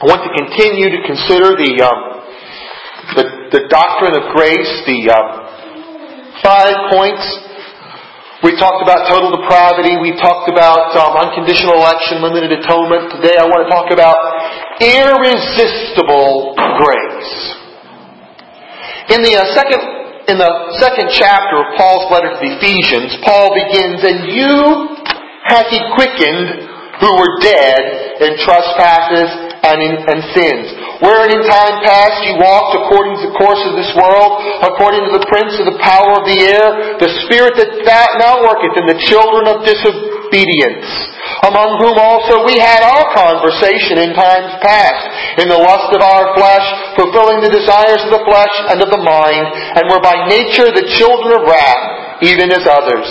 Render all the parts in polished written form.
I want to continue to consider the doctrine of grace, the 5 points. We talked about total depravity. We talked about unconditional election, limited atonement. Today I want to talk about irresistible grace. In the second chapter of Paul's letter to the Ephesians, Paul begins, "And you hath He quickened who were dead in trespasses and sins, wherein in time past you walked according to the course of this world, according to the prince of the power of the air, the spirit that now worketh in the children of disobedience, among whom also we had our conversation in times past, in the lust of our flesh, fulfilling the desires of the flesh and of the mind, and were by nature the children of wrath, even as others.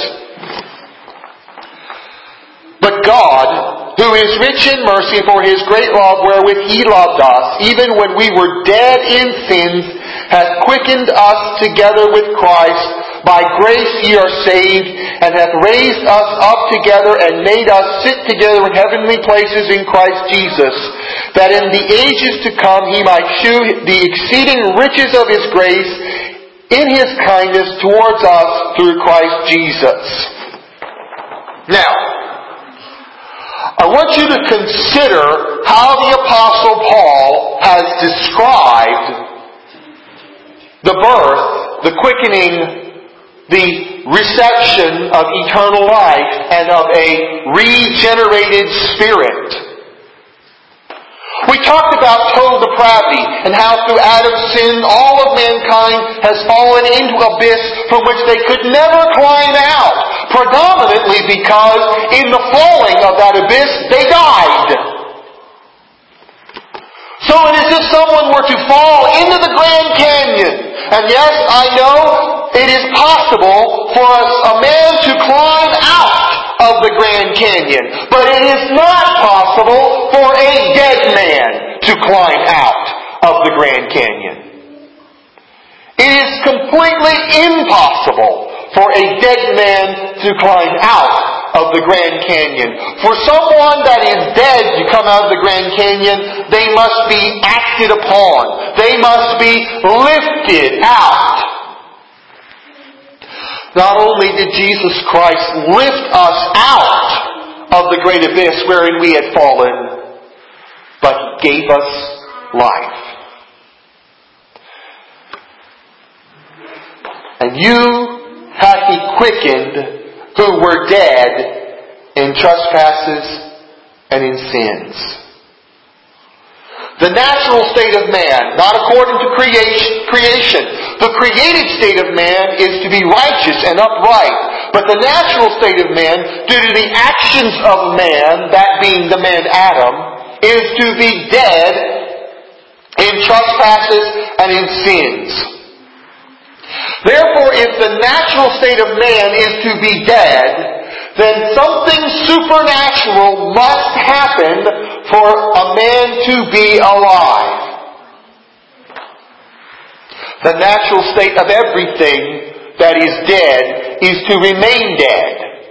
But God, who is rich in mercy for His great love wherewith He loved us, even when we were dead in sins, hath quickened us together with Christ. By grace ye are saved, and hath raised us up together and made us sit together in heavenly places in Christ Jesus, that in the ages to come He might shew the exceeding riches of His grace in His kindness towards us through Christ Jesus." Now, I want you to consider how the Apostle Paul has described the birth, the quickening, the reception of eternal life and of a regenerated spirit. We talked about total depravity and how through Adam's sin all of mankind has fallen into an abyss from which they could never climb out, predominantly because in the falling of that abyss they died. So it is as if someone were to fall into the Grand Canyon. And yes, I know it is possible for a man to climb out of the Grand Canyon, but it is not possible for a dead man to climb out of the Grand Canyon. It is completely impossible for a dead man to climb out of the Grand Canyon. For someone that is dead to come out of the Grand Canyon, they must be acted upon. They must be lifted out. Not only did Jesus Christ lift us out of the great abyss wherein we had fallen, but He gave us life. "And you hath He quickened who were dead in trespasses and in sins." The natural state of man, not according to creation. The created state of man is to be righteous and upright. But the natural state of man, due to the actions of man, that being the man Adam, is to be dead in trespasses and in sins. Therefore, if the natural state of man is to be dead, then something supernatural must happen for a man to be alive. The natural state of everything that is dead is to remain dead.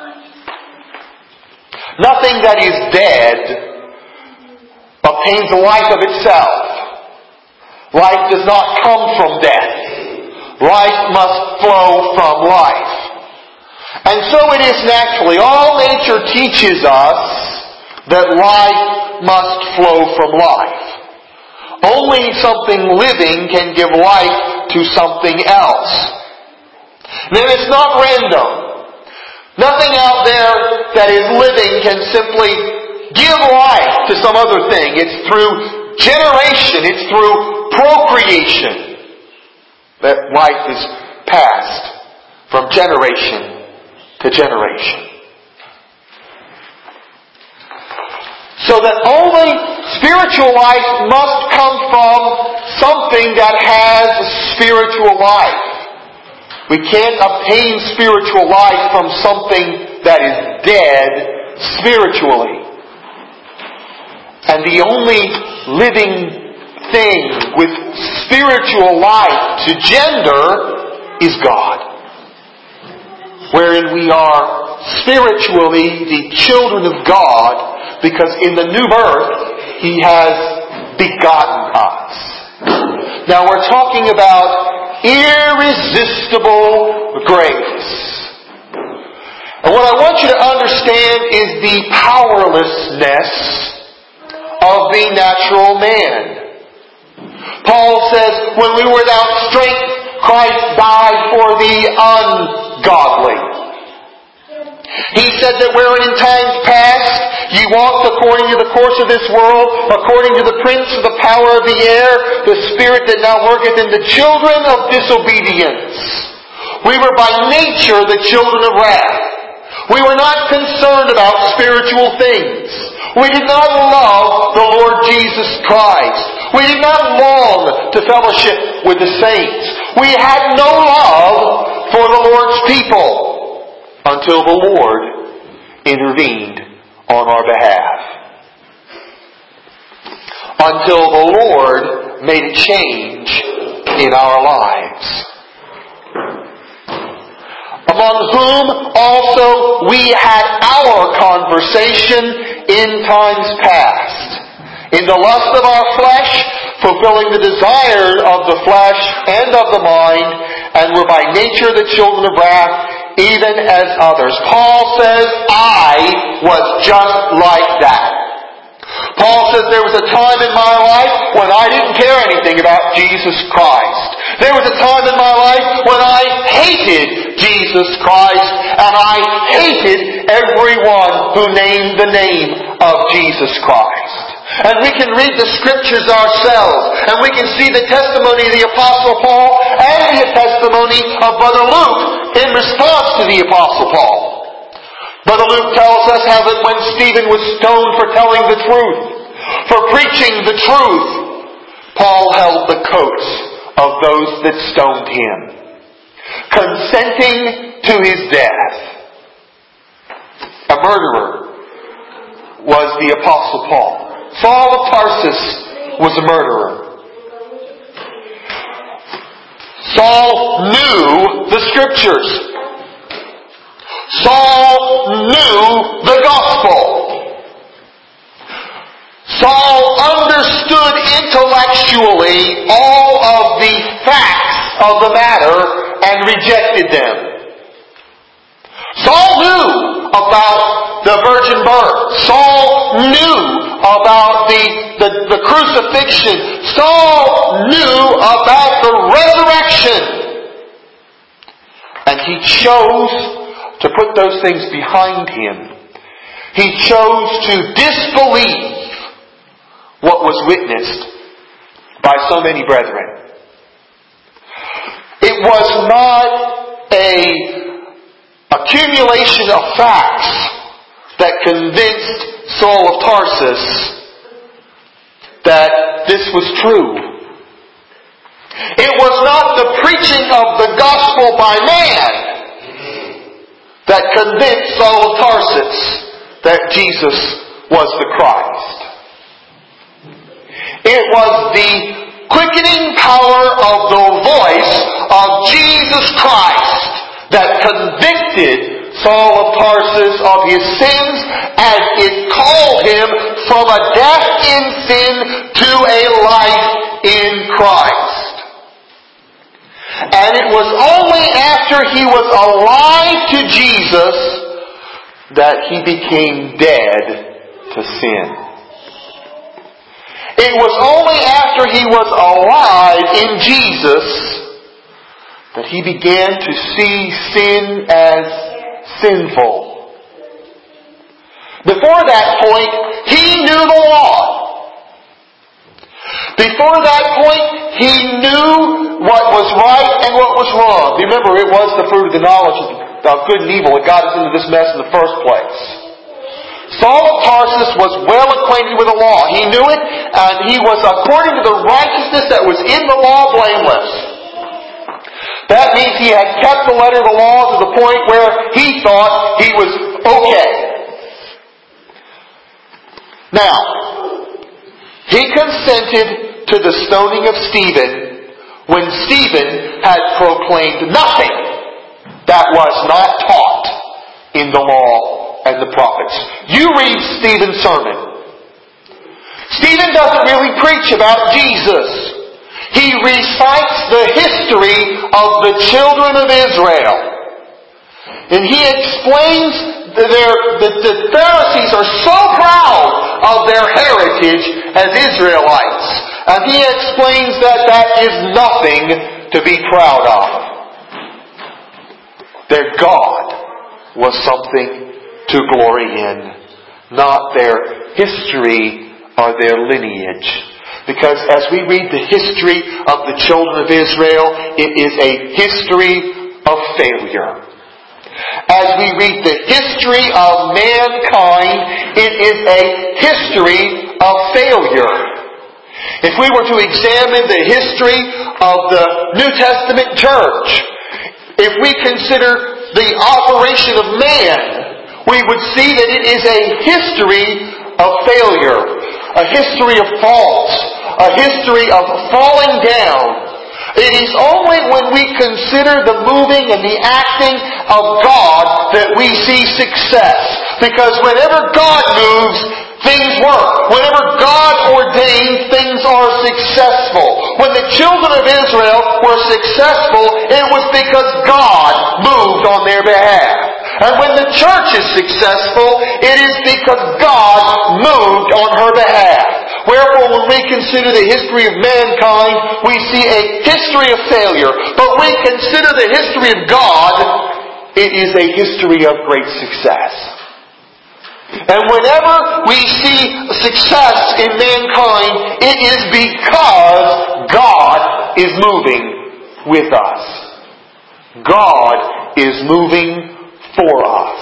Nothing that is dead obtains a life of itself. Life does not come from death. Life must flow from life. And so it is naturally. All nature teaches us that life must flow from life. Only something living can give life to something else. Then it's not random. Nothing out there that is living can simply give life to some other thing. It's through generation. It's through procreation that life is passed from generation to generation. So that only spiritual life must come from something that has spiritual life. We can't obtain spiritual life from something that is dead spiritually. And the only living thing with spiritual life to gender is God. Wherein we are spiritually the children of God, because in the new birth He has begotten us. Now we're talking about irresistible grace. And what I want you to understand is the powerlessness of the natural man. Paul says, when we were without strength, Christ died for the ungodly. He said that wherein in times past ye walked according to the course of this world, according to the prince of the power of the air, the spirit that now worketh in the children of disobedience. We were by nature the children of wrath. We were not concerned about spiritual things. We did not love the Lord Jesus Christ. We did not long to fellowship with the saints. We had no love for the Lord's people until the Lord intervened on our behalf. Until the Lord made a change in our lives. Among whom also we had our conversation in times past, in the lust of our flesh, fulfilling the desire of the flesh and of the mind, and were by nature the children of wrath, even as others. Paul says, I was just like that. Paul says there was a time in my life when I didn't care anything about Jesus Christ. There was a time in my life when I hated Jesus Christ, and I hated everyone who named the name of Jesus Christ. And we can read the Scriptures ourselves, and we can see the testimony of the Apostle Paul and the testimony of Brother Luke in response to the Apostle Paul. Brother Luke tells us how that when Stephen was stoned for telling the truth, for preaching the truth, Paul held the coats of those that stoned him, consenting to his death. A murderer was the Apostle Paul. Saul of Tarsus was a murderer. Saul knew the Scriptures. Saul knew the gospel. Saul understood intellectually all of the facts of the matter and rejected them. Saul knew about the virgin birth. Saul knew about the crucifixion. Saul knew about the resurrection. And he chose to put those things behind him. He chose to disbelieve what was witnessed by so many brethren. It was not an accumulation of facts that convinced Saul of Tarsus that this was true. It was not the preaching of the gospel by man that convinced Saul of Tarsus that Jesus was the Christ. It was the quickening power of the voice of Jesus Christ that convicted Saul of Tarsus of his sins, and it called him from a death in sin to a life in Christ. And it was only after he was alive to Jesus that he became dead to sin. It was only after he was alive in Jesus that he began to see sin as sinful. Before that point, he knew the law. Before that point, he knew what was right and what was wrong. Remember, it was the fruit of the knowledge of good and evil that got us into this mess in the first place. Saul of Tarsus was well acquainted with the law. He knew it, and he was, according to the righteousness that was in the law, blameless. That means he had kept the letter of the law to the point where he thought he was okay. Now, he consented to the stoning of Stephen when Stephen had proclaimed nothing that was not taught in the law and the prophets. You read Stephen's sermon. Stephen doesn't really preach about Jesus. He recites the history of the children of Israel. And he explains that the Pharisees are so proud of their heritage as Israelites. And he explains that that is nothing to be proud of. Their God was something to glory in, not their history or their lineage. Because as we read the history of the children of Israel, it is a history of failure. As we read the history of mankind, it is a history of failure. If we were to examine the history of the New Testament church, if we consider the operation of man, we would see that it is a history of failure, a history of faults, a history of falling down. It is only when we consider the moving and the acting of God that we see success. Because whenever God moves, things work. Whenever God ordains, things are successful. When the children of Israel were successful, it was because God moved on their behalf. And when the church is successful, it is because God moved on her behalf. Wherefore, when we consider the history of mankind, we see a history of failure. But when we consider the history of God, it is a history of great success. And whenever we see success in mankind, it is because God is moving with us. God is moving for us.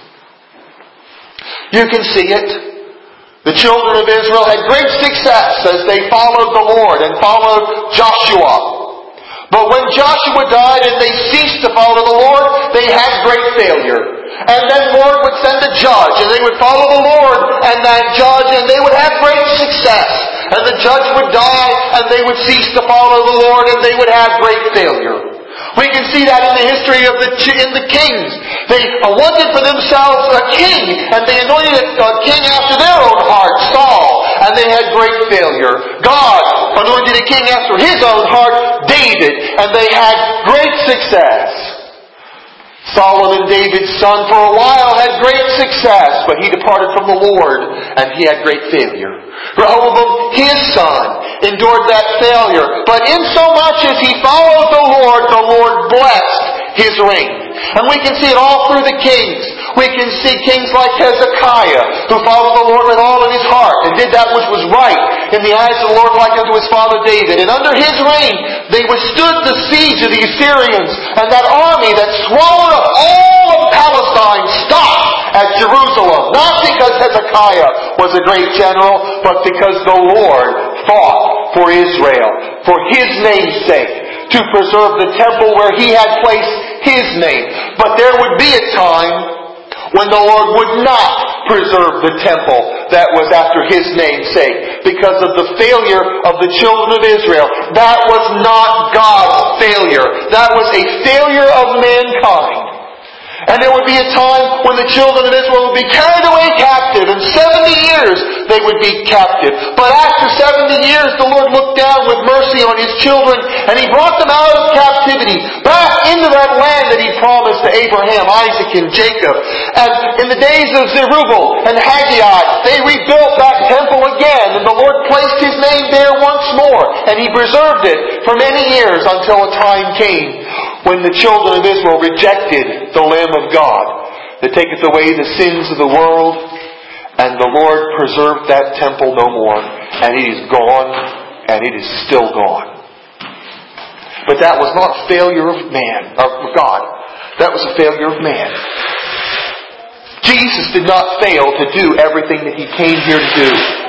You can see it. The children of Israel had great success as they followed the Lord and followed Joshua. But when Joshua died and they ceased to follow the Lord, they had great failure. And then the Lord would send a judge, and they would follow the Lord and that judge, and they would have great success. And the judge would die, and they would cease to follow the Lord, and they would have great failure. We can see that in the history of the kings. They wanted for themselves a king, and they anointed a king after their own heart, Saul, and they had great failure. God anointed a king after His own heart, David, and they had great success. Solomon, David's son, for a while had great success, but he departed from the Lord, and he had great failure. Rehoboam, his son, endured that failure, but insomuch as he followed the Lord blessed his reign. And we can see it all through the kings. We can see kings like Hezekiah, who followed the Lord with all of his heart and did that which was right in the eyes of the Lord, like unto his father David. And under his reign, they withstood the siege of the Assyrians, and that army that swallowed up all of Palestine stopped at Jerusalem. Not because Hezekiah was a great general, but because the Lord fought for Israel, for His name's sake, to preserve the temple where He had placed His name. But there would be a time when the Lord would not preserve the temple that was after His name's sake because of the failure of the children of Israel. That was not God's failure. That was a failure of mankind. And there would be a time when the children of Israel would be carried away captive, and 70 years they would be captive. But after 70 years, the Lord looked down with mercy on His children, and He brought them out of captivity, back into that land that He promised to Abraham, Isaac, and Jacob. And in the days of Zerubbabel and Haggai, they rebuilt that temple again, and the Lord placed His name there once more, and He preserved it for many years until a time came when the children of Israel rejected the Lamb of God that taketh away the sins of the world, and the Lord preserved that temple no more, and it is gone, and it is still gone. But that was not a failure of man, of God. That was a failure of man. Jesus did not fail to do everything that He came here to do.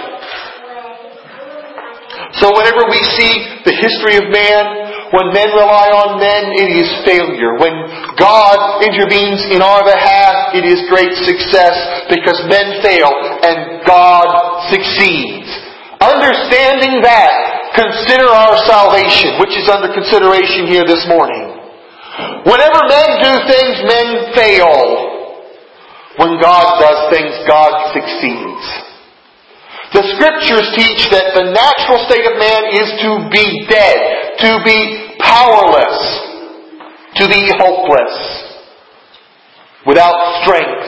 So whenever we see the history of man, when men rely on men, it is failure. When God intervenes in our behalf, it is great success because men fail and God succeeds. Understanding that, consider our salvation, which is under consideration here this morning. Whenever men do things, men fail. When God does things, God succeeds. The Scriptures teach that the natural state of man is to be dead, to be powerless, to be hopeless, without strength.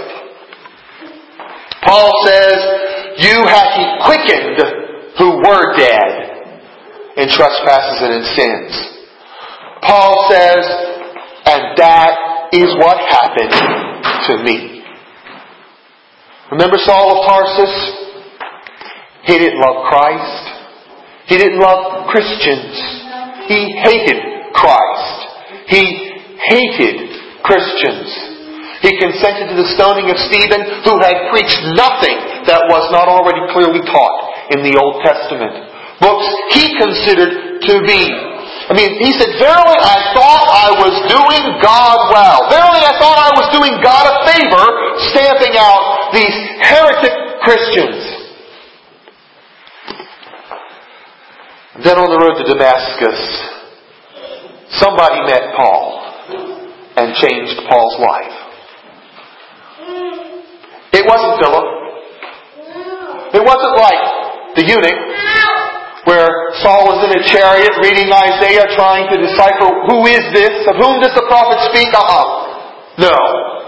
Paul says, "You hath He quickened who were dead in trespasses and in sins." Paul says, and that is what happened to me. Remember Saul of Tarsus? He didn't love Christ. He didn't love Christians. He hated Christ. He hated Christians. He consented to the stoning of Stephen, who had preached nothing that was not already clearly taught in the Old Testament. Books he considered to be. He said, "Verily I thought I was doing God well. Verily I thought I was doing God a favor, stamping out these heretic Christians." Then on the road to Damascus, somebody met Paul and changed Paul's life. It wasn't Philip. It wasn't like the eunuch, where Saul was in a chariot reading Isaiah, trying to decipher, who is this? Of whom does the prophet speak? No.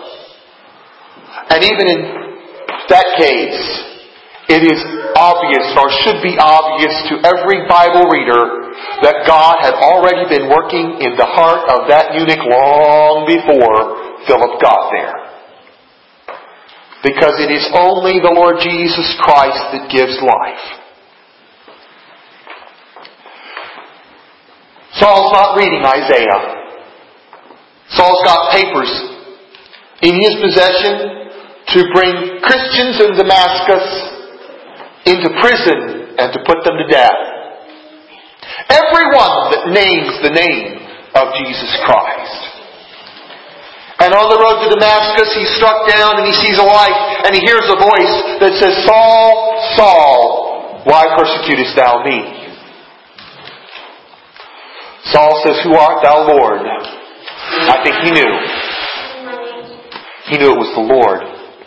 And even in that case, it is obvious, or should be obvious to every Bible reader, that God had already been working in the heart of that eunuch long before Philip got there. Because it is only the Lord Jesus Christ that gives life. Saul's not reading Isaiah. Saul's got papers in his possession to bring Christians in Damascus into prison and to put them to death. Everyone that names the name of Jesus Christ. And on the road to Damascus, he's struck down and he sees a light and he hears a voice that says, "Saul, Saul, why persecutest thou me?" Saul says, "Who art thou, Lord?" I think he knew. He knew it was the Lord.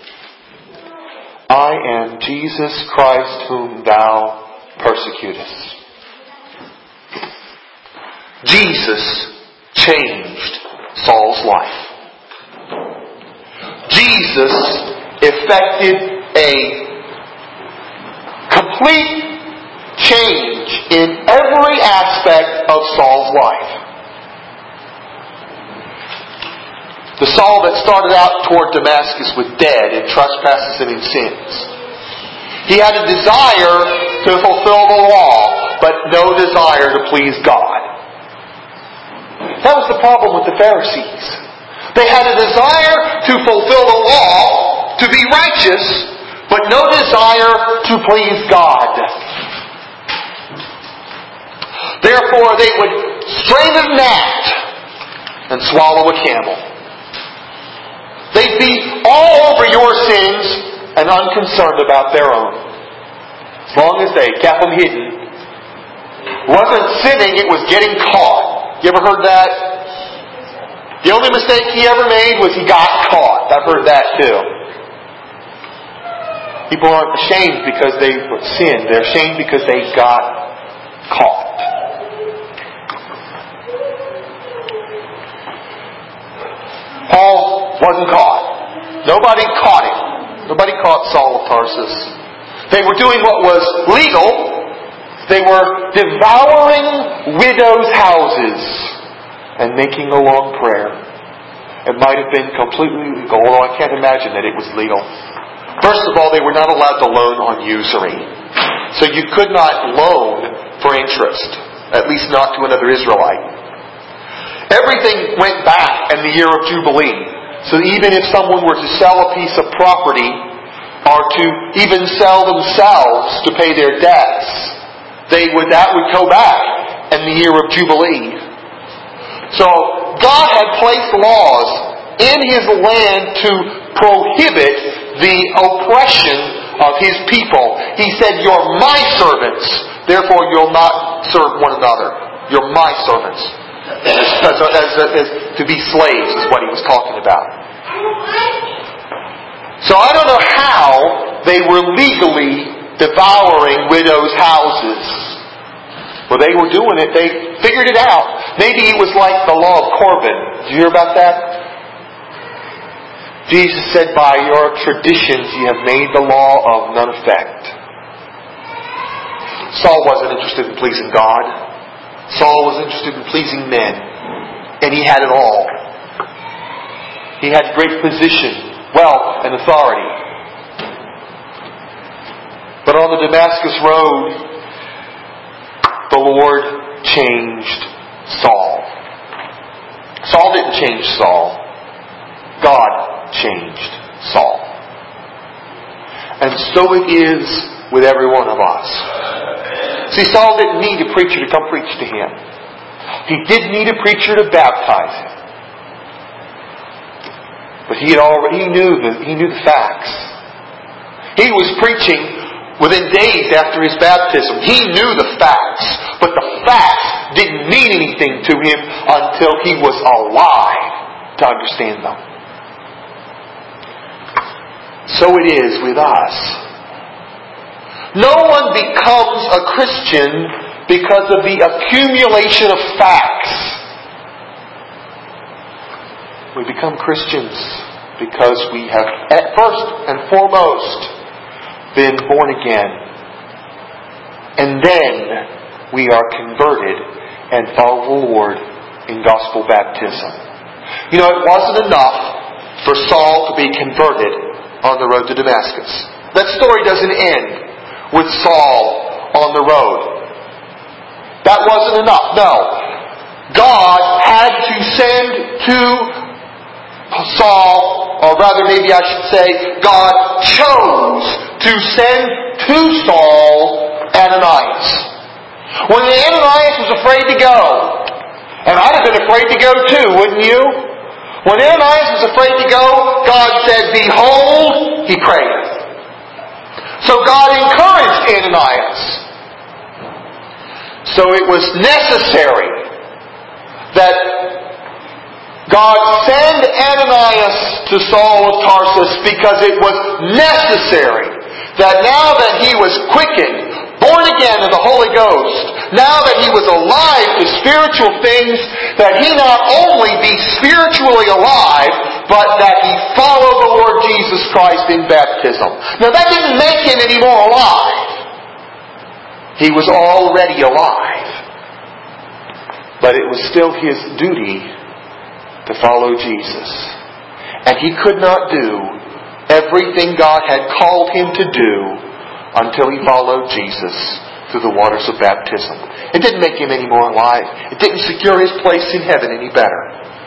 "I am Jesus Christ whom thou persecutest." Jesus changed Saul's life. Jesus effected a complete change in every aspect of Saul's life. The Saul that started out toward Damascus was dead in trespasses and in sins. He had a desire to fulfill the law, but no desire to please God. That was the problem with the Pharisees. They had a desire to fulfill the law, to be righteous, but no desire to please God. Therefore, they would strain a gnat and swallow a camel. They'd be all over your sins and unconcerned about their own. As long as they kept them hidden. It wasn't sinning, it was getting caught. You ever heard that? The only mistake he ever made was he got caught. I've heard that too. People aren't ashamed because they sinned. They're ashamed because they got caught. Paul wasn't caught. Nobody caught him. Nobody caught Saul of Tarsus. They were doing what was legal. They were devouring widows' houses and making a long prayer. It might have been completely legal, although I can't imagine that it was legal. First of all, they were not allowed to loan on usury. So you could not loan for interest, at least not to another Israelite. Everything went back in the year of Jubilee. So even if someone were to sell a piece of property, or to even sell themselves to pay their debts, that would go back in the year of Jubilee. So God had placed laws in His land to prohibit the oppression of His people. He said, "You're my servants, therefore you'll not serve one another. You're my servants." As to be slaves is what He was talking about. So I don't know how they were legally devouring widows' houses. Well, they were doing it. They figured it out. Maybe it was like the law of Corbin. Did you hear about that? Jesus said, by your traditions you have made the law of none effect. Saul wasn't interested in pleasing God. Saul was interested in pleasing men. And he had it all. He had great position, wealth, and authority. But on the Damascus road, the Lord changed Saul. Saul didn't change Saul. God changed Saul. And so it is with every one of us. See, Saul didn't need a preacher to come preach to him. He did need a preacher to baptize him. But he knew the facts. He was preaching within days after his baptism. He knew the facts. But the facts didn't mean anything to him until he was alive to understand them. So it is with us. No one becomes a Christian because of the accumulation of facts. We become Christians because we have, at first and foremost, been born again. And then we are converted and follow the Lord in gospel baptism. You know, it wasn't enough for Saul to be converted on the road to Damascus. That story doesn't end with Saul on the road. That wasn't enough. No. God had to send to Saul, or rather maybe I should say, God chose to send to Saul Ananias. When Ananias was afraid to go, and I'd have been afraid to go too, wouldn't you? When Ananias was afraid to go, God said, behold, he prayeth. So God encouraged Ananias. So it was necessary that God send Ananias to Saul of Tarsus, because it was necessary that now that he was quickened, born again of the Holy Ghost, now that he was alive to spiritual things, that he not only be spiritually alive, but that he follow the Lord Jesus Christ in baptism. Now that didn't make him any more alive. He was already alive. But it was still his duty to follow Jesus. And he could not do everything God had called him to do until he followed Jesus through the waters of baptism. It didn't make him any more alive. It didn't secure his place in heaven any better.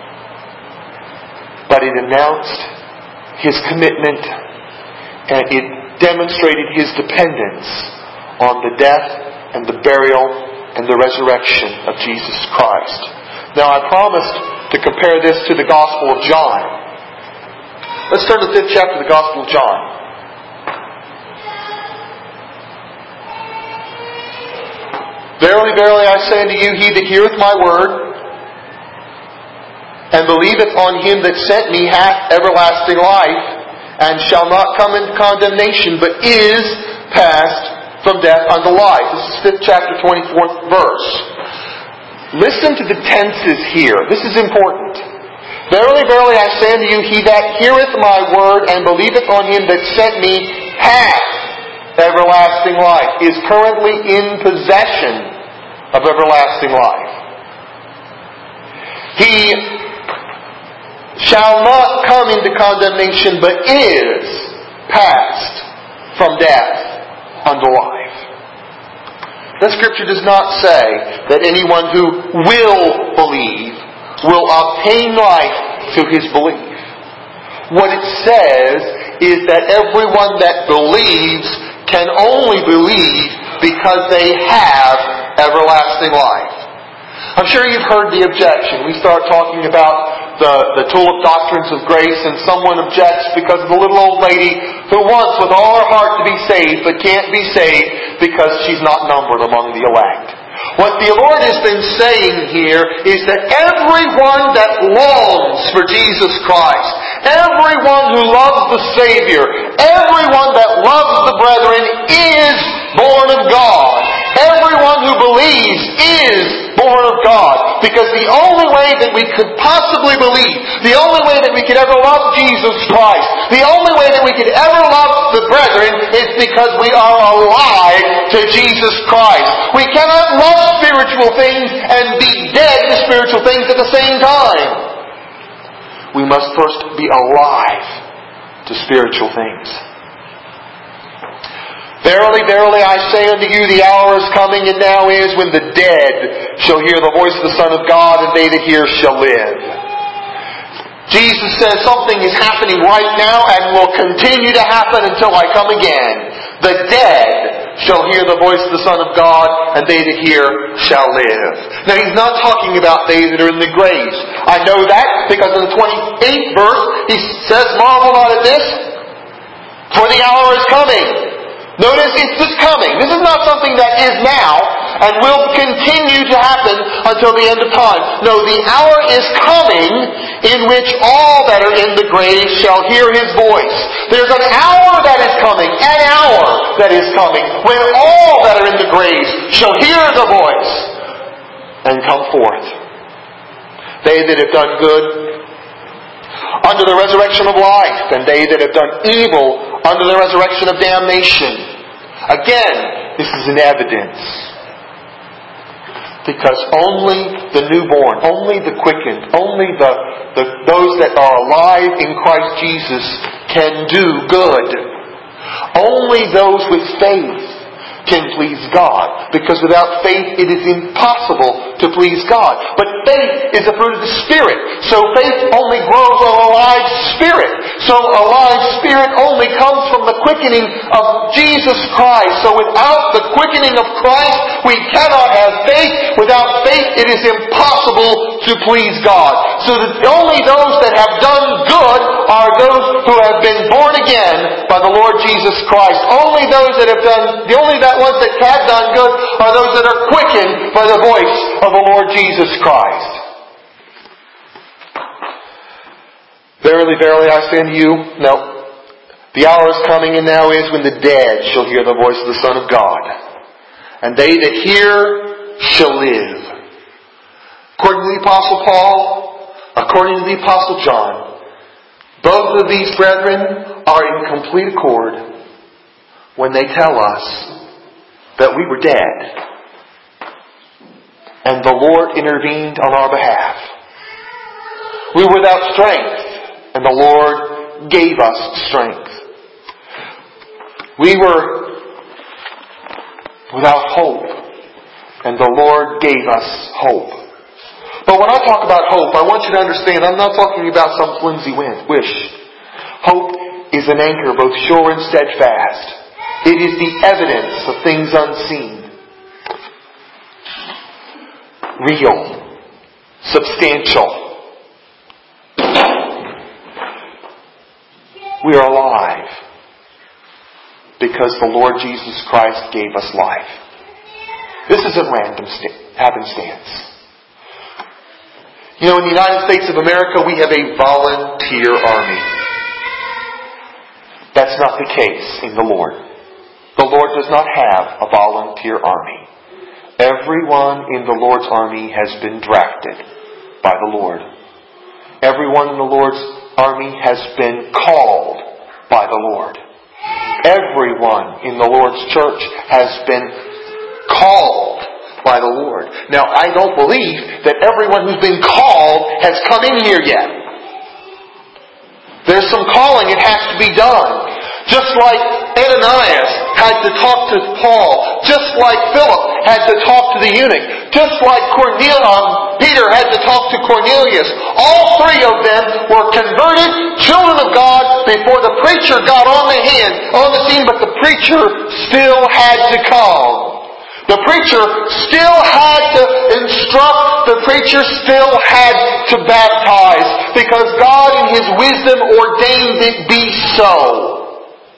But it announced his commitment, and it demonstrated his dependence on the death and the burial and the resurrection of Jesus Christ. Now I promised to compare this to the Gospel of John. Let's turn to the 5th chapter of the Gospel of John. Verily, verily, I say unto you, he that heareth my word, and believeth on him that sent me, hath everlasting life, and shall not come into condemnation, but is passed from death unto life. This is 5th chapter, 24th verse. Listen to the tenses here. This is important. Verily, verily, I say unto you, he that heareth my word, and believeth on him that sent me, hath everlasting life, is currently in possession of everlasting life. He shall not come into condemnation, but is passed from death unto life. The Scripture does not say that anyone who will believe will obtain life through his belief. What it says is that everyone that believes can only believe because they have everlasting life. I'm sure you've heard the objection. We start talking about the tulip doctrines of grace, and someone objects because of the little old lady who wants with all her heart to be saved but can't be saved because she's not numbered among the elect. What the Lord has been saying here is that everyone that longs for Jesus Christ, Everyone who loves the Savior, everyone that loves the brethren is born of God. Everyone who believes is born of God. Because the only way that we could possibly believe, the only way that we could ever love Jesus Christ, the only way that we could ever love the brethren is because we are alive to Jesus Christ. We cannot love spiritual things and be dead to spiritual things at the same time. We must first be alive to spiritual things. Verily, verily, I say unto you, the hour is coming, and now is, when the dead shall hear the voice of the Son of God, and they that hear shall live. Jesus says something is happening right now and will continue to happen until I come again. The dead shall hear the voice of the Son of God, and they that hear shall live. Now, He's not talking about they that are in the graves. I know that because in the 28th verse, He says, marvel not at this, for the hour is coming. Notice, it's just coming. This is not something that is now and will continue to happen until the end of time. No, the hour is coming in which all that are in the grave shall hear His voice. There's an hour that is coming, an hour that is coming, when all that are in the graves shall hear the voice and come forth. They that have done good under the resurrection of life, and they that have done evil under the resurrection of damnation. Again, this is an evidence. Because only the newborn, only the quickened, only those that are alive in Christ Jesus can do good. Only those with faith can please God. Because without faith it is impossible to please God. But faith is a fruit of the Spirit. So faith only grows on a live spirit. So a live spirit only comes from the quickening of Jesus Christ. So without the quickening of Christ, we cannot have faith. Without faith, it is impossible to please God. So that only those that have done good are those who have been born again by the Lord Jesus Christ. Only those that have done, the only ones that have done good are those that are quickened by the voice of the Lord Jesus Christ. Verily, verily, I say unto you, no, the hour is coming and now is, when the dead shall hear the voice of the Son of God, and they that hear shall live. According to the Apostle Paul, according to the Apostle John, both of these brethren are in complete accord when they tell us that we were dead, and the Lord intervened on our behalf. We were without strength, and the Lord gave us strength. We were without hope, and the Lord gave us hope. But when I talk about hope, I want you to understand, I'm not talking about some flimsy wish. Hope is an anchor, both sure and steadfast. It is the evidence of things unseen. Real. Substantial. We are alive because the Lord Jesus Christ gave us life. This isn't random happenstance. You know, in the United States of America, we have a volunteer army. That's not the case in the Lord. The Lord does not have a volunteer army. Everyone in the Lord's army has been drafted by the Lord. Everyone in the Lord's army has been called by the Lord. Everyone in the Lord's church has been called by the Lord. Now, I don't believe that everyone who's been called has come in here yet. There's some calling that has to be done. Just like Ananias had to talk to Paul. Just like Philip had to talk to the eunuch. Just like Peter had to talk to Cornelius. All three of them were converted children of God before the preacher got on the scene, but the preacher still had to come. The preacher still had to instruct. The preacher still had to baptize. Because God in His wisdom ordained it be so.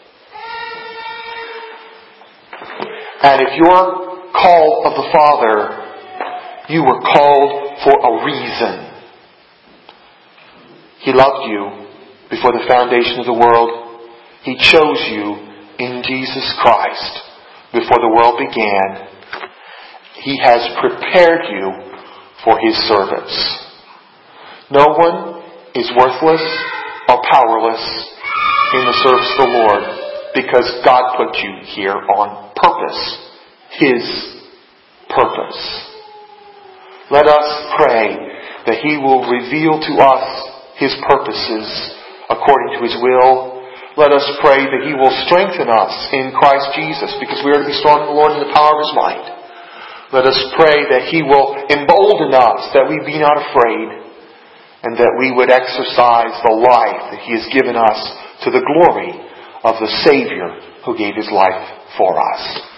And if you're called of the Father, you were called for a reason. He loved you before the foundation of the world. He chose you in Jesus Christ before the world began. He has prepared you for His service. No one is worthless or powerless in the service of the Lord because God put you here on purpose. His purpose. Let us pray that He will reveal to us His purposes according to His will. Let us pray that He will strengthen us in Christ Jesus, because we are to be strong in the Lord and the power of His might. Let us pray that He will embolden us, that we be not afraid, and that we would exercise the life that He has given us to the glory of the Savior who gave His life for us.